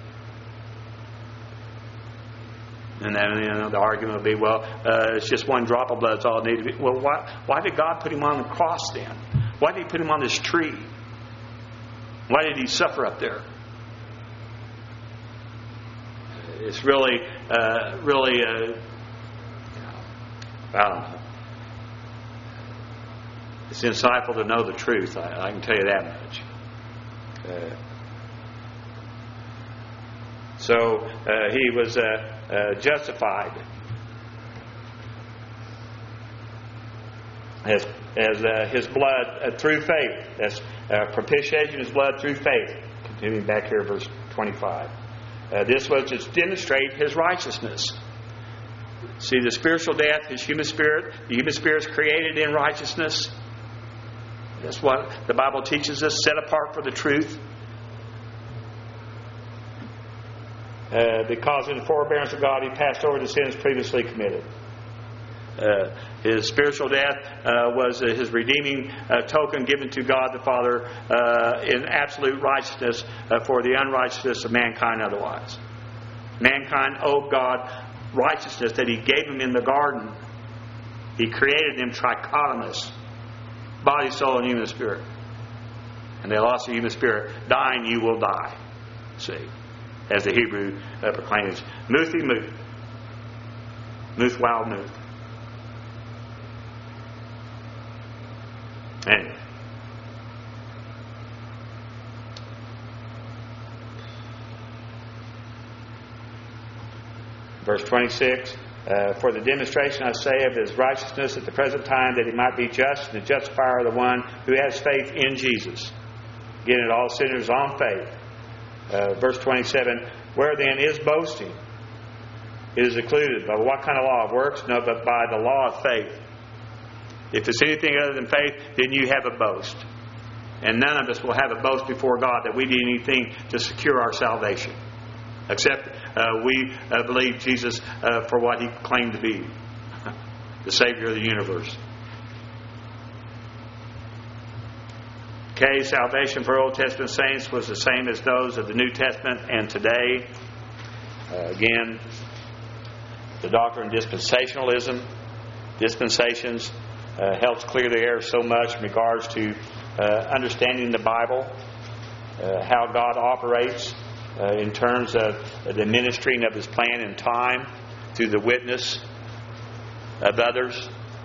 And then, you know, the argument will be, well, uh, it's just one drop of blood. It's all it needed to be. Well, why, why did God put him on the cross then? Why did he put him on this tree? Why did he suffer up there? It's really, uh, really, uh, you know, I don't know. It's insightful to know the truth. I, I can tell you that much. Uh, so uh, he was uh, uh, justified as, as uh, his blood uh, through faith. That's uh, propitiation is blood through faith. Continuing back here, verse twenty-five. Uh, this was to demonstrate his righteousness. See, the spiritual death, his human spirit, the human spirit is created in righteousness. That's what the Bible teaches us, set apart for the truth. Uh, because in the forbearance of God, he passed over the sins previously committed. Uh, his spiritual death uh, was uh, his redeeming uh, token given to God the Father uh, in absolute righteousness uh, for the unrighteousness of mankind otherwise. Mankind owed God righteousness that he gave him in the garden. He created them trichotomous, body, soul, and human spirit. And they lost the human spirit. Dying, you will die. See, as the Hebrew uh, proclaims, Muthi Muth. Muth Wild Muth. Anyway. Verse twenty-six, uh, for the demonstration, I say, of his righteousness at the present time, that he might be just and the justifier of the one who has faith in Jesus. Again, it all centers on faith. Uh, verse twenty-seven, where then is boasting? It is included by what kind of law of works? No, but by the law of faith. If it's anything other than faith, then you have a boast. And none of us will have a boast before God that we did anything to secure our salvation. Except uh, we uh, believe Jesus uh, for what he claimed to be. The Savior of the universe. Okay, salvation for Old Testament saints was the same as those of the New Testament and today. Uh, again, the doctrine of dispensationalism. Dispensations uh, helps clear the air so much in regards to uh, understanding the Bible, uh, how God operates uh, in terms of the ministering of his plan in time through the witness of others.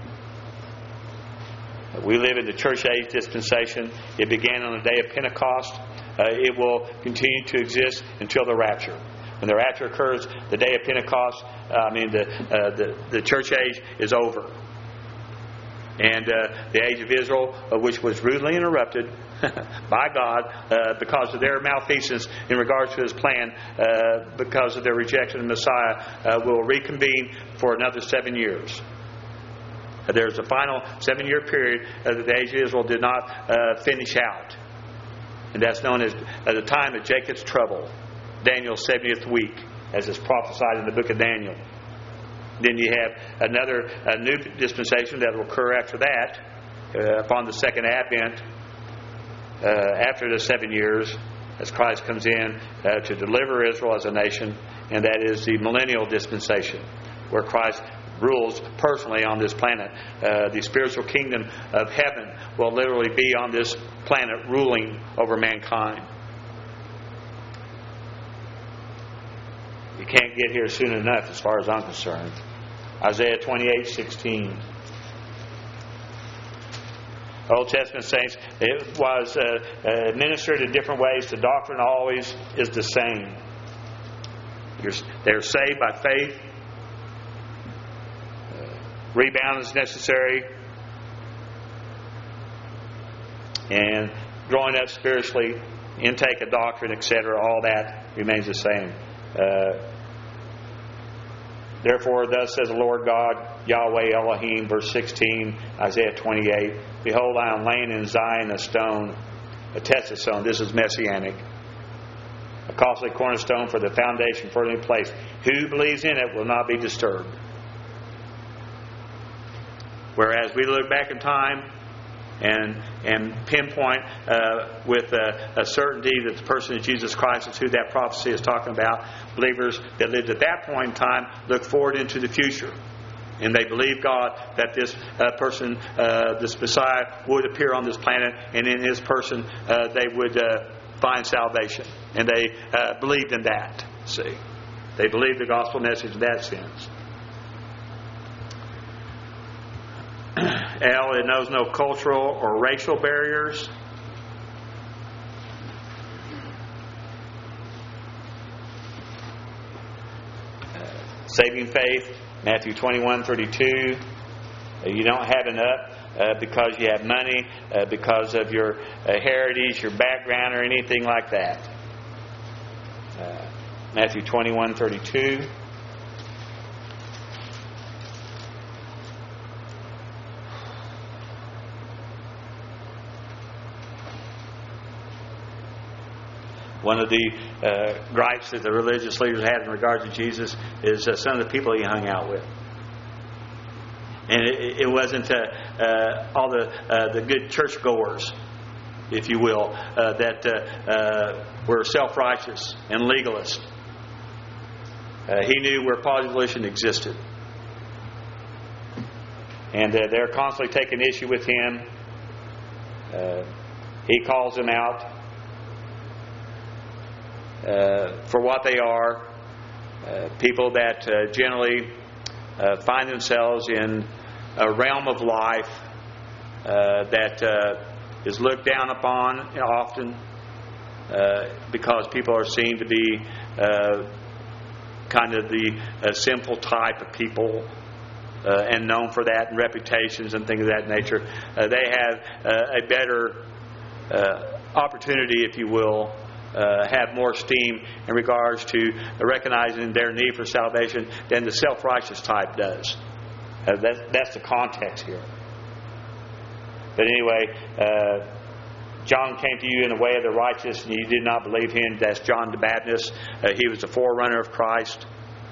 We live in the church age dispensation. It began on the day of Pentecost. Uh, it will continue to exist until the rapture. When the rapture occurs, the day of Pentecost, uh, I mean, the, uh, the the church age is over. And uh, the age of Israel, uh, which was rudely interrupted by God uh, because of their malfeasance in regards to his plan, uh, because of their rejection of the Messiah, uh, will reconvene for another seven years. There's a final seven-year period that the age of Israel did not uh, finish out. And that's known as uh, the time of Jacob's trouble. Daniel's seventieth week, as is prophesied in the book of Daniel. Then you have another a new dispensation that will occur after that, uh, upon the second advent, uh, after the seven years, as Christ comes in uh, to deliver Israel as a nation. And that is the millennial dispensation, where Christ rules personally on this planet. Uh, the spiritual kingdom of heaven will literally be on this planet ruling over mankind. You can't get here soon enough as far as I'm concerned. Isaiah twenty-eight sixteen. Old Testament saints, it was uh, uh, administered in different ways. The doctrine always is the same. You're, they're saved by faith. Rebound is necessary, and growing up spiritually, intake of doctrine, et cetera, all that remains the same. Uh, Therefore, thus says the Lord God, Yahweh Elohim, verse sixteen, Isaiah twenty-eight, Behold, I am laying in Zion a stone, a tested stone. This is messianic. A costly cornerstone for the foundation firmly placed. Who believes in it will not be disturbed. Whereas we look back in time and and pinpoint uh, with a, a certainty that the person of Jesus Christ is who that prophecy is talking about. Believers that lived at that point in time look forward into the future. And they believe God that this uh, person, uh, this Messiah, would appear on this planet, and in His person uh, they would uh, find salvation. And they uh, believed in that. See, they believed the gospel message in that sense. L, it knows no cultural or racial barriers. Uh, saving faith, Matthew twenty-one thirty-two. Uh, you don't have enough uh, because you have money, uh, because of your uh, heritage, your background, or anything like that. Uh, Matthew twenty-one thirty-two. One of the uh, gripes that the religious leaders had in regard to Jesus is uh, some of the people he hung out with. And it, it wasn't uh, uh, all the uh, the good churchgoers, if you will, uh, that uh, uh, were self-righteous and legalist. Uh, he knew where positive volition existed. And uh, they're constantly taking issue with him. Uh, he calls them out. Uh, for what they are, uh, people that uh, generally uh, find themselves in a realm of life uh, that uh, is looked down upon often uh, because people are seen to be uh, kind of the uh, simple type of people uh, and known for that, and reputations and things of that nature. Uh, they have uh, a better uh, opportunity, if you will, Uh, have more esteem in regards to recognizing their need for salvation than the self-righteous type does. Uh, that, that's the context here. But anyway, uh, John came to you in the way of the righteous, and you did not believe him. That's John the Baptist. Uh, he was the forerunner of Christ.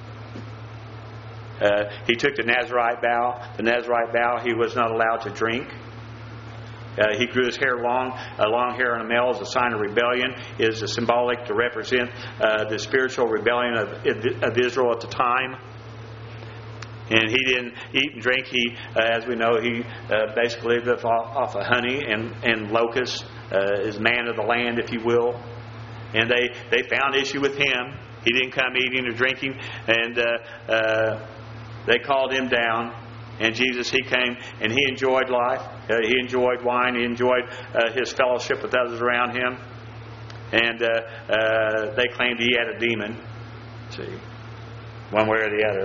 Uh, he took the Nazarite vow. The Nazarite vow, he was not allowed to drink. Uh, he grew his hair long. Uh, long hair on a male is a sign of rebellion. It is a symbolic to represent uh, the spiritual rebellion of, of Israel at the time. And he didn't eat and drink. He, uh, as we know, he uh, basically lived off, off of honey and, and locusts. Uh, is man of the land, if you will. And they, they found issue with him. He didn't come eating or drinking. And uh, uh, they called him down. And Jesus, He came and He enjoyed life. Uh, he enjoyed wine. He enjoyed uh, His fellowship with others around Him. And uh, uh, they claimed He had a demon. See, one way or the other.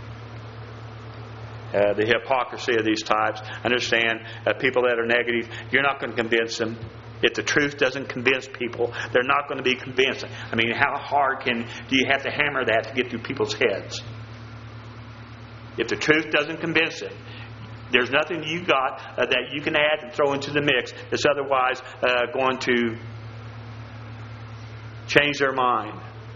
Uh, the hypocrisy of these types. Understand, uh, people that are negative, you're not going to convince them. If the truth doesn't convince people, they're not going to be convinced. I mean, how hard can do you have to hammer that to get through people's heads? If the truth doesn't convince them, there's nothing you got uh, that you can add and throw into the mix that's otherwise uh, going to change their mind.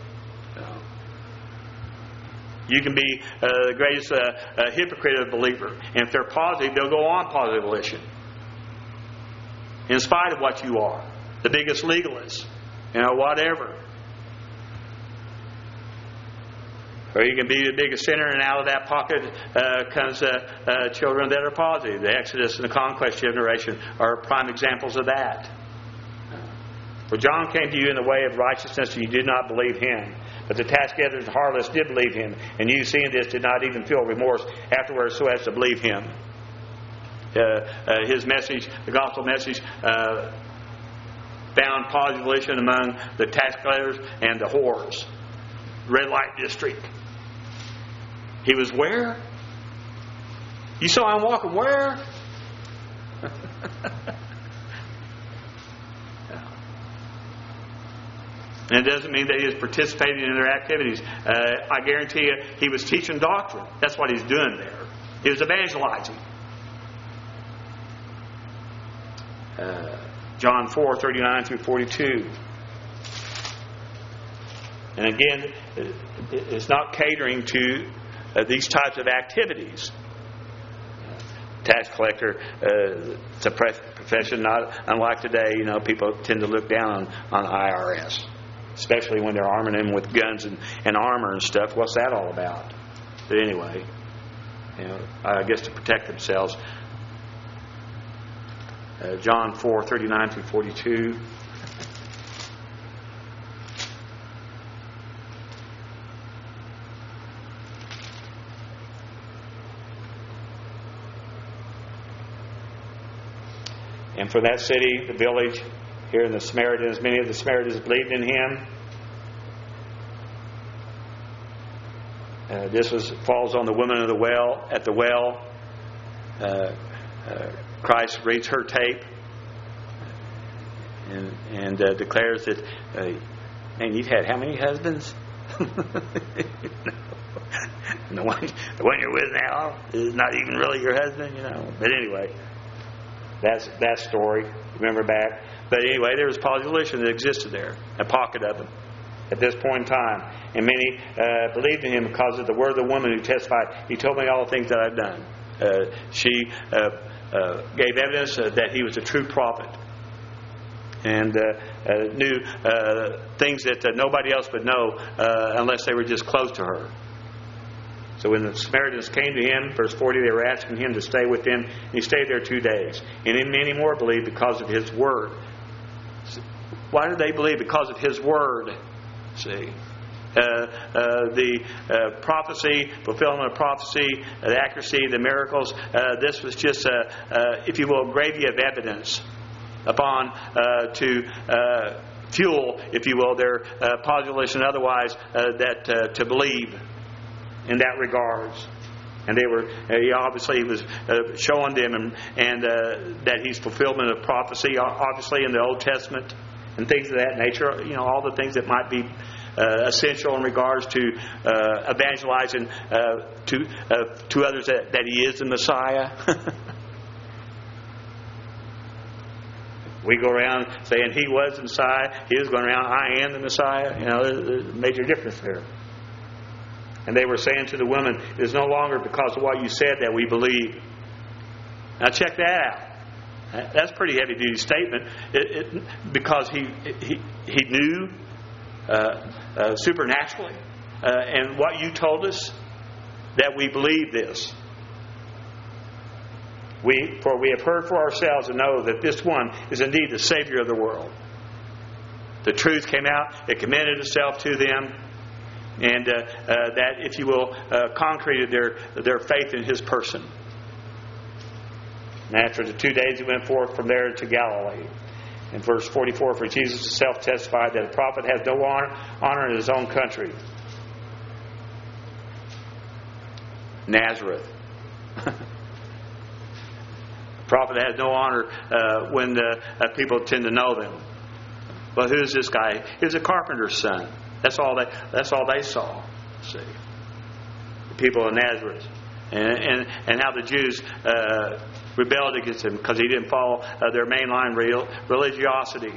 You can be uh, the greatest uh, uh, hypocrite of a believer. And if they're positive, they'll go on positive volition. In spite of what you are. The biggest legalist. You know, whatever. Or you can be the biggest sinner, and out of that pocket uh, comes uh, uh, children that are positive. The Exodus and the conquest generation are prime examples of that. For John came to you in the way of righteousness, and you did not believe him. But the tax gatherers and harlots did believe him, and you, seeing this, did not even feel remorse afterwards so as to believe him. Uh, uh, his message, the gospel message, uh, found positive volition among the tax gatherers and the whores. Red light district. He was where? You saw him walking where? And it doesn't mean that he was participating in their activities. Uh, I guarantee you, he was teaching doctrine. That's what he's doing there. He was evangelizing. Uh, John four, thirty-nine through forty-two. And again, it's not catering to uh, these types of activities. Tax collector, uh, it's a profession not unlike today. You know, people tend to look down on, on I R S, especially when they're arming them with guns and, and armor and stuff. What's that all about? But anyway, you know, I guess to protect themselves. Uh, John four, thirty-nine through forty-two. And from that city, the village, here in the Samaritans, many of the Samaritans believed in him. Uh, this was falls on the woman of the well at the well. Uh, uh, Christ reads her tape and, and uh, declares that, uh, man, you've had how many husbands? And the one, the one you're with now is not even really your husband, you know. But anyway, that's that story. Remember back. But anyway, there was population that existed there, a pocket of them at this point in time. And many uh, believed in him because of the word of the woman who testified, he told me all the things that I've done. Uh, she uh, uh, gave evidence uh, that he was a true prophet. And uh, uh, knew uh, things that uh, nobody else would know uh, unless they were just close to her. So when the Samaritans came to him, verse forty, they were asking him to stay with them. And he stayed there two days. And many more believed because of his word. Why did they believe? Because of his word. See, uh, uh, the uh, prophecy, fulfillment of prophecy, uh, the accuracy, the miracles. Uh, this was just, a, uh, if you will, gravy of evidence upon uh, to uh, fuel, if you will, their uh, population. Otherwise, uh, that uh, to believe in that regards. And they were, uh, he obviously he was uh, showing them and, and uh, that he's fulfillment of prophecy, obviously in the Old Testament and things of that nature. You know, all the things that might be uh, essential in regards to uh, evangelizing uh, to uh, to others that, that he is the Messiah. We go around saying he was the Messiah. He was going around, I am the Messiah. You know, there's a major difference there. And they were saying to the woman, it is no longer because of what you said that we believe. Now check that out. That's a pretty heavy duty statement. It, it, because he he, he knew uh, uh, supernaturally. Uh, and what you told us, that we believe this. We, for we have heard for ourselves and know that this one is indeed the Savior of the world. The truth came out. It commended itself to them. And uh, uh, that, if you will, uh, concreted their their faith in his person. And after the two days he went forth from there to Galilee. In verse forty-four, for Jesus himself testified that a prophet has no honor, honor in his own country. Nazareth. Prophet has no honor uh, when the uh, people tend to know them. Well, who's this guy? He was a carpenter's son. That's all they. That's all they saw. See, the people of Nazareth, and and, and how the Jews uh, rebelled against him because he didn't follow uh, their mainline real religiosity.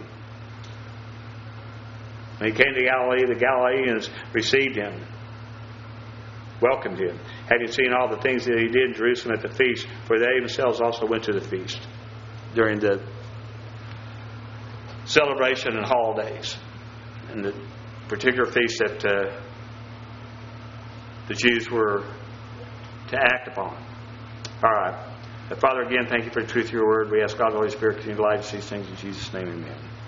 When he came to Galilee, the Galileans received him, welcomed him, having seen all the things that he did in Jerusalem at the feast. For they themselves also went to the feast during the celebration and holidays, and the particular feast that uh, the Jews were to act upon. All right. Father, again, thank you for the truth of your word. We ask God, the Holy Spirit, continue to guide us these things in Jesus' name. Amen.